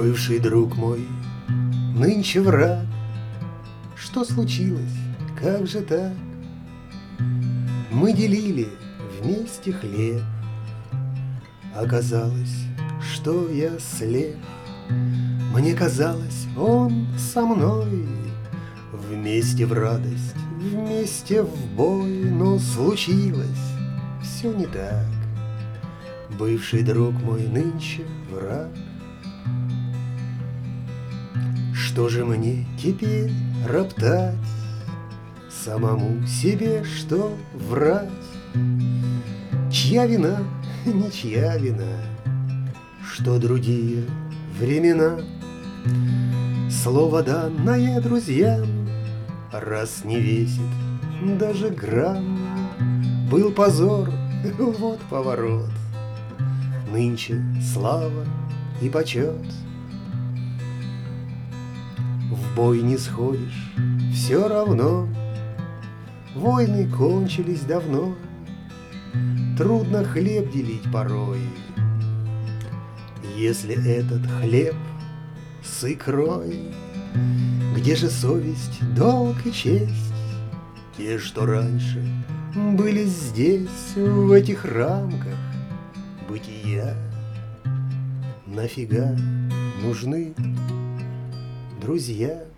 Бывший друг мой, нынче враг. Что случилось? Как же так? Мы делили вместе хлеб. Оказалось, что я слеп. Мне казалось, он со мной вместе в радость, вместе в бой. Но случилось все не так. Бывший друг мой нынче враг. Что же мне теперь роптать? Самому себе что врать? Чья вина, ничья вина, что другие времена. Слово данное друзьям раз не весит даже грамм. Был позор, вот поворот. Нынче слава и почет. В бой не сходишь, все равно. Войны кончились давно. Трудно хлеб делить порой, если этот хлеб с икрой. Где же совесть, долг и честь? Те, что раньше были здесь, в этих рамках бытия. Нафига нужны друзья?